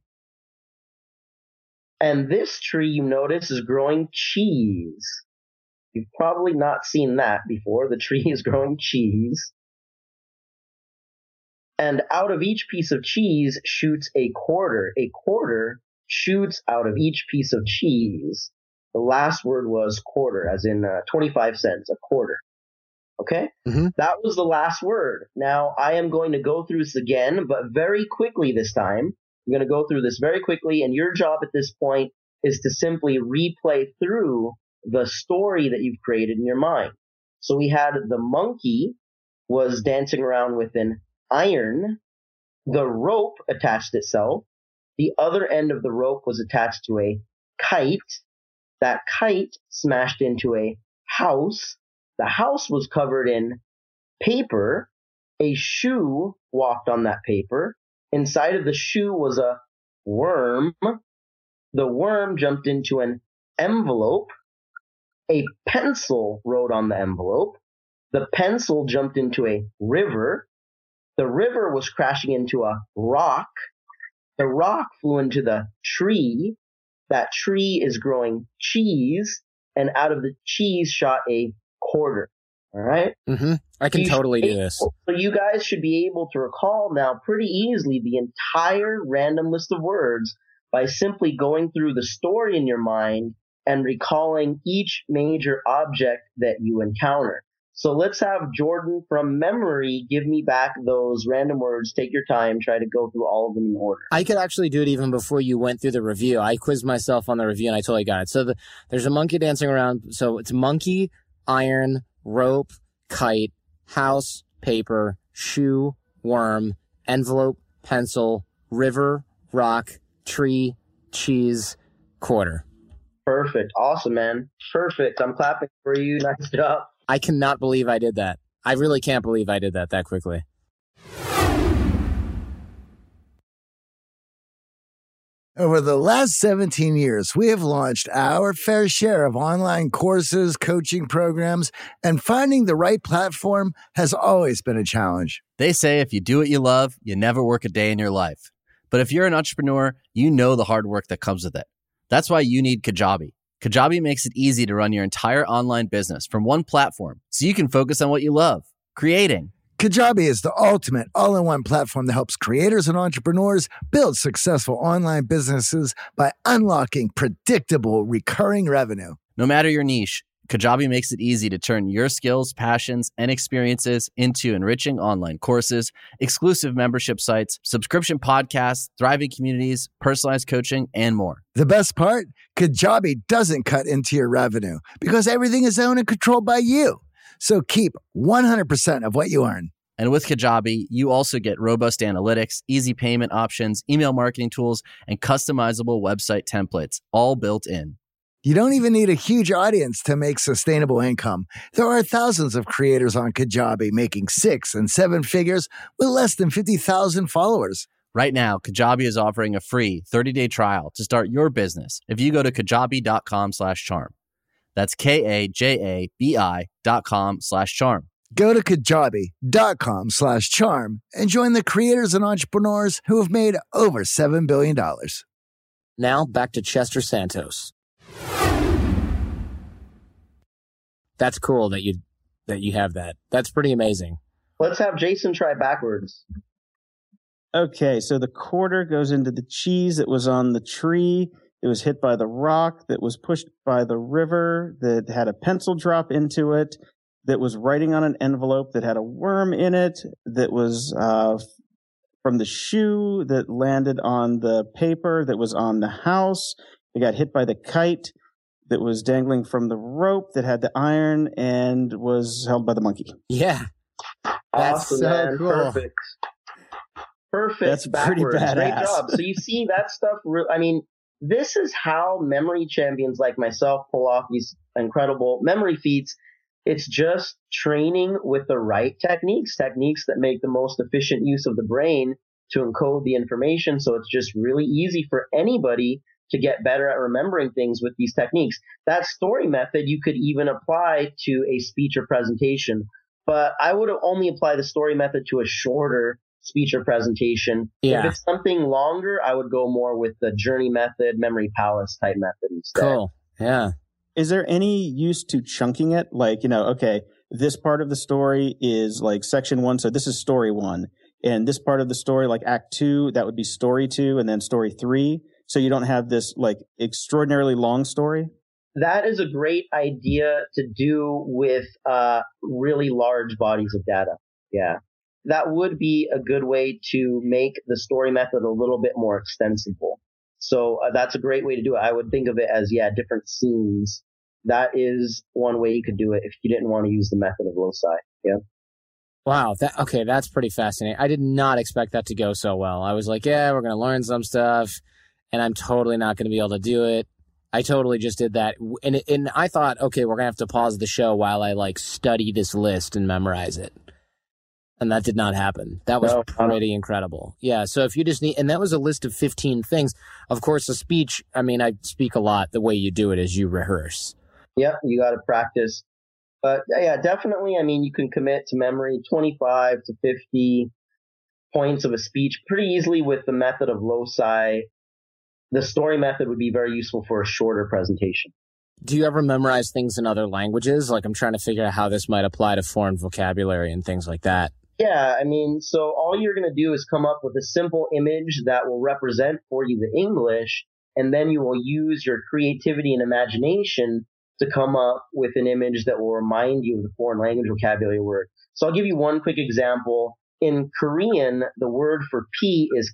Speaker 5: And this tree, you notice, is growing cheese. You've probably not seen that before. The tree is growing cheese. And out of each piece of cheese shoots a quarter. A quarter shoots out of each piece of cheese. The last word was quarter, as in 25 cents, a quarter. Okay?
Speaker 4: Mm-hmm.
Speaker 5: That was the last word. Now, I am going to go through this again, but very quickly this time. I'm going to go through this very quickly, and your job at this point is to simply replay through the story that you've created in your mind. So we had the monkey was dancing around with an iron. The rope attached itself. The other end of the rope was attached to a kite. That kite smashed into a house. The house was covered in paper. A shoe walked on that paper. Inside of the shoe was a worm. The worm jumped into an envelope. A pencil wrote on the envelope. The pencil jumped into a river. The river was crashing into a rock. The rock flew into the tree. That tree is growing cheese, and out of the cheese shot a quarter. All right?
Speaker 4: Mm-hmm. I can totally do this.
Speaker 5: So you guys should be able to recall now pretty easily the entire random list of words by simply going through the story in your mind and recalling each major object that you encounter. So let's have Jordan from memory give me back those random words. Take your time. Try to go through all of them in order.
Speaker 4: I could actually do it even before you went through the review. I quizzed myself on the review and I totally got it. So there's a monkey dancing around. So it's monkey, iron, rope, kite, house, paper, shoe, worm, envelope, pencil, river, rock, tree, cheese, quarter.
Speaker 5: Perfect. Awesome, man. Perfect. I'm clapping for you. Nice job.
Speaker 4: I cannot believe I did that. I really can't believe I did that quickly.
Speaker 7: Over the last 17 years, we have launched our fair share of online courses, coaching programs, and finding the right platform has always been a challenge.
Speaker 8: They say if you do what you love, you never work a day in your life. But if you're an entrepreneur, you know the hard work that comes with it. That's why you need Kajabi. Kajabi makes it easy to run your entire online business from one platform so you can focus on what you love, creating.
Speaker 7: Kajabi is the ultimate all-in-one platform that helps creators and entrepreneurs build successful online businesses by unlocking predictable recurring revenue.
Speaker 8: No matter your niche, Kajabi makes it easy to turn your skills, passions, and experiences into enriching online courses, exclusive membership sites, subscription podcasts, thriving communities, personalized coaching, and more.
Speaker 7: The best part? Kajabi doesn't cut into your revenue because everything is owned and controlled by you. So keep 100% of what you earn.
Speaker 8: And with Kajabi, you also get robust analytics, easy payment options, email marketing tools, and customizable website templates, all built in.
Speaker 7: You don't even need a huge audience to make sustainable income. There are thousands of creators on Kajabi making 6 and 7 figures with less than 50,000 followers.
Speaker 8: Right now, Kajabi is offering a free 30-day trial to start your business if you go to kajabi.com/charm. That's KAJABI.com/charm.
Speaker 7: Go to kajabi.com/charm and join the creators and entrepreneurs who have made over $7 billion.
Speaker 4: Now back to Chester Santos. That's cool that you have that. That's pretty amazing.
Speaker 5: Let's have Jason try backwards.
Speaker 6: Okay, so the quarter goes into the cheese that was on the tree. It was hit by the rock that was pushed by the river that had a pencil drop into it, that was writing on an envelope that had a worm in it, that was from the shoe that landed on the paper that was on the house. It got hit by the kite that was dangling from the rope that had the iron and was held by the monkey.
Speaker 4: Yeah. That's
Speaker 5: awesome,
Speaker 4: so
Speaker 5: man.
Speaker 4: cool.
Speaker 5: Perfect.
Speaker 6: That's
Speaker 5: backwards.
Speaker 6: pretty badass.
Speaker 5: Great job. So you see that stuff. This is how memory champions like myself pull off these incredible memory feats. It's just training with the right techniques that make the most efficient use of the brain to encode the information. So it's just really easy for anybody to get better at remembering things with these techniques. That story method you could even apply to a speech or presentation, but I would only apply the story method to a shorter speech or presentation.
Speaker 4: Yeah.
Speaker 5: If it's something longer, I would go more with the journey method, memory palace type method instead.
Speaker 4: Cool. Yeah.
Speaker 6: Is there any use to chunking it? Like, okay, this part of the story is like section 1, so this is story 1. And this part of the story, like act 2, that would be story 2, and then story 3. So you don't have this like extraordinarily long story?
Speaker 5: That is a great idea to do with really large bodies of data. Yeah. That would be a good way to make the story method a little bit more extensible. So that's a great way to do it. I would think of it as, different scenes that is one way you could do it if you didn't want to use the method of loci. Yeah.
Speaker 4: Wow. That's pretty fascinating. I did not expect that to go so well. I was like, yeah, we're going to learn some stuff and I'm totally not going to be able to do it. I totally just did that. And I thought, okay, we're going to have to pause the show while I like study this list and memorize it. And that did not happen. That was pretty incredible. Yeah. So if you just need, and that was a list of 15 things. Of course, a speech, I mean, I speak a lot. The way you do it is you rehearse.
Speaker 5: Yeah, you got to practice. But yeah, definitely. I mean, you can commit to memory 25 to 50 points of a speech pretty easily with the method of loci. The story method would be very useful for a shorter presentation.
Speaker 4: Do you ever memorize things in other languages? Like I'm trying to figure out how this might apply to foreign vocabulary and things like that.
Speaker 5: Yeah, I mean, so all you're going to do is come up with a simple image that will represent for you the English, and then you will use your creativity and imagination to come up with an image that will remind you of the foreign language vocabulary word. So I'll give you one quick example. In Korean, the word for pea is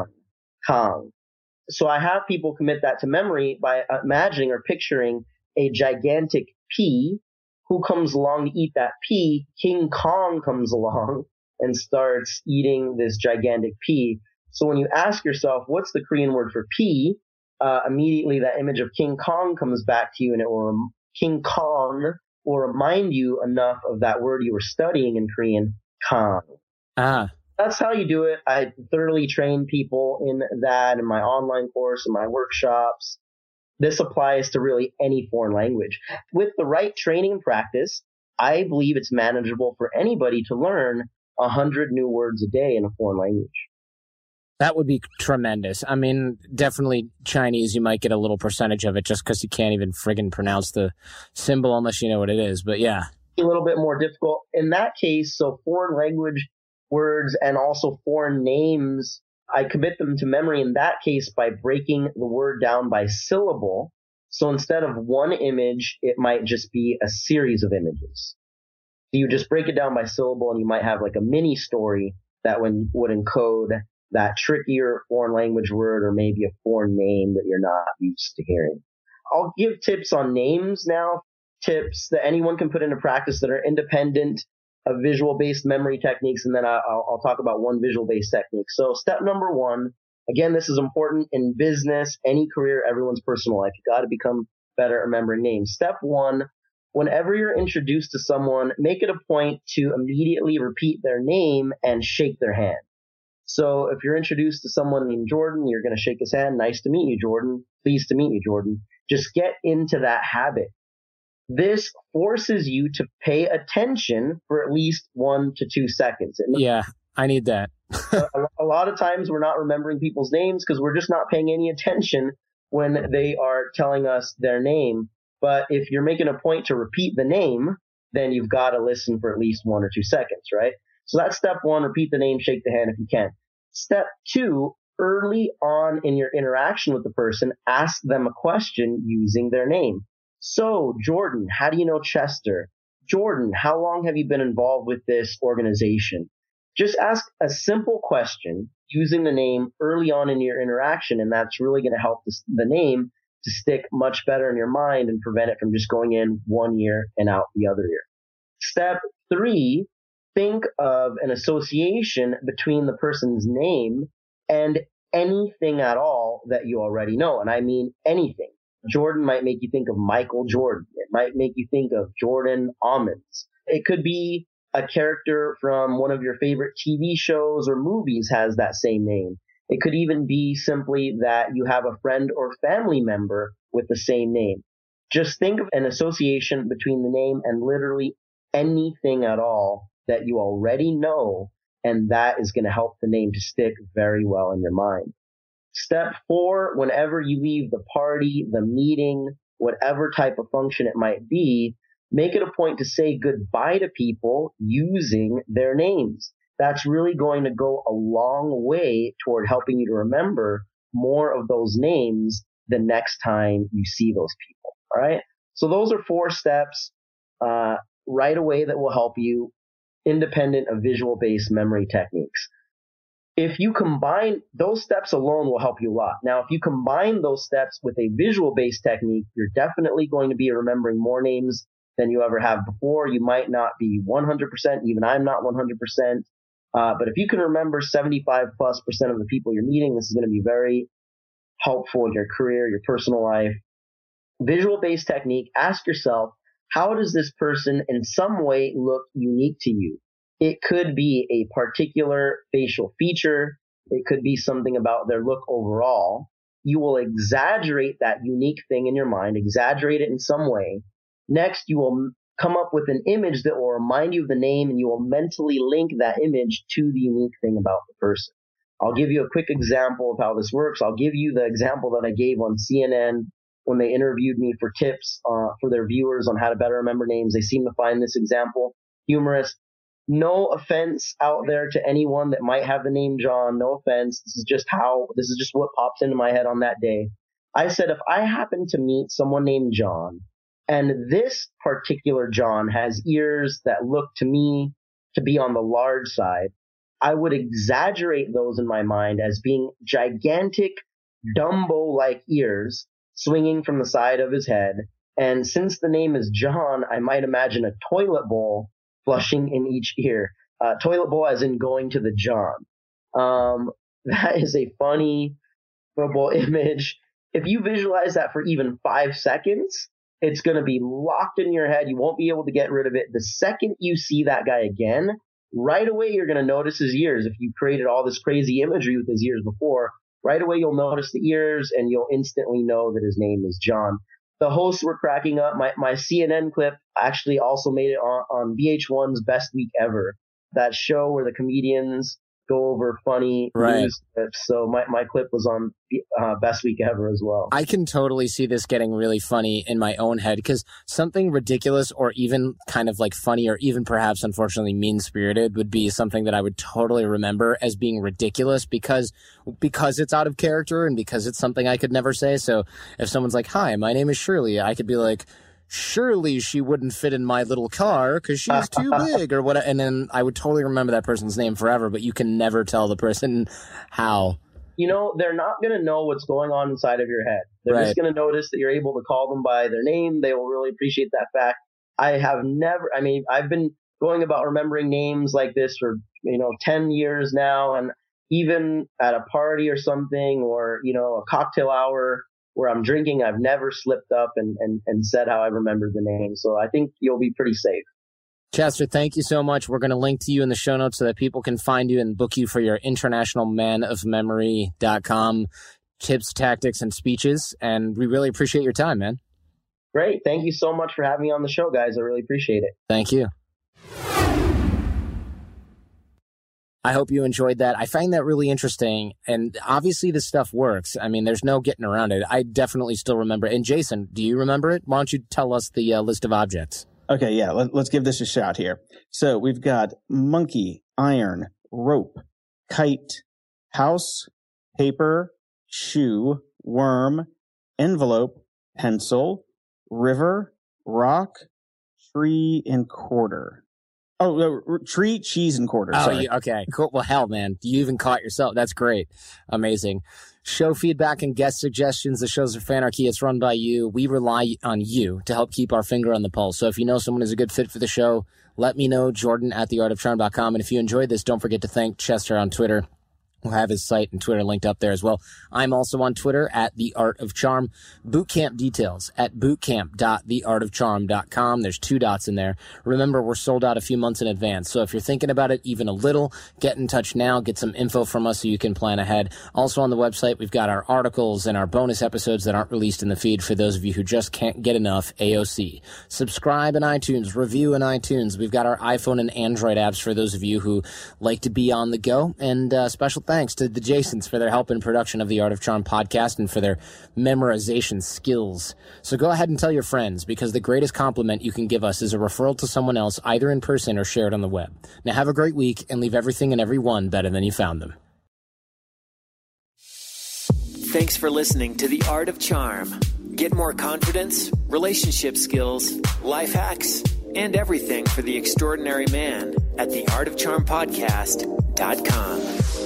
Speaker 5: kang. So I have people commit that to memory by imagining or picturing a gigantic pea. Who comes along to eat that pea? King Kong comes along and starts eating this gigantic pea. So when you ask yourself, what's the Korean word for pea? Immediately that image of King Kong comes back to you, and King Kong will remind you enough of that word you were studying in Korean, Kong. That's how you do it. I thoroughly train people in that in my online course and my workshops. This applies to really any foreign language. With the right training and practice, I believe it's manageable for anybody to learn 100 new words a day in a foreign language.
Speaker 4: That would be tremendous. I mean, definitely Chinese, you might get a little percentage of it just because you can't even friggin' pronounce the symbol unless you know what it is. But yeah.
Speaker 5: A little bit more difficult. In that case, so foreign language words and also foreign names, I commit them to memory in that case by breaking the word down by syllable. So instead of one image, it might just be a series of images. So you just break it down by syllable and you might have like a mini story that would encode that trickier foreign language word or maybe a foreign name that you're not used to hearing. I'll give tips on names now, tips that anyone can put into practice that are independent of visual-based memory techniques, and then I'll talk about one visual-based technique. So step number one, again, this is important in business, any career, everyone's personal life. You got to become better at remembering names. Step one, whenever you're introduced to someone, make it a point to immediately repeat their name and shake their hand. So if you're introduced to someone named Jordan, you're going to shake his hand. Nice to meet you, Jordan. Pleased to meet you, Jordan. Just get into that habit. This forces you to pay attention for at least 1 to 2 seconds.
Speaker 4: Yeah, I need that.
Speaker 5: A lot of times we're not remembering people's names because we're just not paying any attention when they are telling us their name. But if you're making a point to repeat the name, then you've got to listen for at least 1 or 2 seconds, right? So that's step one, repeat the name, shake the hand if you can. Step two, early on in your interaction with the person, ask them a question using their name. So, Jordan, how do you know Chester? Jordan, how long have you been involved with this organization? Just ask a simple question using the name early on in your interaction, and that's really going to help the name to stick much better in your mind and prevent it from just going in one ear and out the other ear. Step three, think of an association between the person's name and anything at all that you already know, and I mean anything. Jordan might make you think of Michael Jordan. It might make you think of Jordan Almonds. It could be a character from one of your favorite TV shows or movies has that same name. It could even be simply that you have a friend or family member with the same name. Just think of an association between the name and literally anything at all that you already know, and that is going to help the name to stick very well in your mind. Step four, whenever you leave the party, the meeting, whatever type of function it might be, make it a point to say goodbye to people using their names. That's really going to go a long way toward helping you to remember more of those names the next time you see those people. All right. So those are 4 steps right away that will help you, independent of visual-based memory techniques. If you combine those steps alone will help you a lot. Now, if you combine those steps with a visual-based technique, you're definitely going to be remembering more names than you ever have before. You might not be 100%. Even I'm not 100%. But if you can remember 75+% of the people you're meeting, this is going to be very helpful in your career, your personal life. Visual-based technique, ask yourself, how does this person in some way look unique to you? It could be a particular facial feature. It could be something about their look overall. You will exaggerate that unique thing in your mind, exaggerate it in some way. Next, you will come up with an image that will remind you of the name, and you will mentally link that image to the unique thing about the person. I'll give you a quick example of how this works. I'll give you the example that I gave on CNN when they interviewed me for tips for their viewers on how to better remember names. They seem to find this example humorous. No offense out there to anyone that might have the name John. No offense. This is just what pops into my head on that day. I said, if I happen to meet someone named John, and this particular John has ears that look to me to be on the large side, I would exaggerate those in my mind as being gigantic Dumbo-like ears swinging from the side of his head. And since the name is John, I might imagine a toilet bowl flushing in each ear. Toilet bowl as in going to the John. That is a funny football image. If you visualize that for even 5 seconds, it's going to be locked in your head. You won't be able to get rid of it. The second you see that guy again, right away you're going to notice his ears. If you created all this crazy imagery with his ears before, right away you'll notice the ears and you'll instantly know that his name is John. The hosts were cracking up. My CNN clip actually also made it on VH1's Best Week Ever, that show where the comedians go over funny news clips. So my clip was on Best Week Ever as well.
Speaker 4: I can totally see this getting really funny in my own head, because something ridiculous or even kind of like funny or even perhaps unfortunately mean-spirited would be something that I would totally remember as being ridiculous because it's out of character and because it's something I could never say. So if someone's like, hi, my name is Shirley, I could be like, surely she wouldn't fit in my little car because she's too big or what. And then I would totally remember that person's name forever, but you can never tell the person how.
Speaker 5: You know, they're not going to know what's going on inside of your head. They're just going to notice that you're able to call them by their name. They will really appreciate that fact. I've been going about remembering names like this for, 10 years now. And even at a party or something, or, a cocktail hour where I'm drinking, I've never slipped up and said how I remembered the name. So I think you'll be pretty safe.
Speaker 4: Chester, thank you so much. We're going to link to you in the show notes so that people can find you and book you for your internationalmanofmemory.com tips, tactics, and speeches. And we really appreciate your time, man.
Speaker 5: Great. Thank you so much for having me on the show, guys. I really appreciate it.
Speaker 4: Thank you. I hope you enjoyed that. I find that really interesting. And obviously this stuff works. I mean, there's no getting around it. I definitely still remember it. And Jason, do you remember it? Why don't you tell us the list of objects?
Speaker 6: Okay, yeah, let's give this a shot here. So we've got monkey, iron, rope, kite, house, paper, shoe, worm, envelope, pencil, river, rock, tree, and quarter. Oh, tree, cheese, and quarter. Sorry.
Speaker 4: Okay, cool. Well, hell, man, you even caught yourself. That's great. Amazing. Show feedback and guest suggestions. The Shows of Fanarchy. It's run by you. We rely on you to help keep our finger on the pulse. So if you know someone is a good fit for the show, let me know, Jordan@theartofcharm.com. And if you enjoyed this, don't forget to thank Chester on Twitter. We'll have his site and Twitter linked up there as well. I'm also on Twitter @TheArtOfCharm. Bootcamp details at bootcamp.theartofcharm.com. There's 2 dots in there. Remember, we're sold out a few months in advance. So if you're thinking about it even a little, get in touch now. Get some info from us so you can plan ahead. Also on the website, we've got our articles and our bonus episodes that aren't released in the feed for those of you who just can't get enough AOC. Subscribe in iTunes, review in iTunes. We've got our iPhone and Android apps for those of you who like to be on the go. And special thanks to the Jasons for their help in production of the Art of Charm podcast and for their memorization skills. So go ahead and tell your friends, because the greatest compliment you can give us is a referral to someone else, either in person or shared on the web. Now have a great week and leave everything and everyone better than you found them.
Speaker 3: Thanks for listening to The Art of Charm. Get more confidence, relationship skills, life hacks, and everything for the extraordinary man at theartofcharmpodcast.com.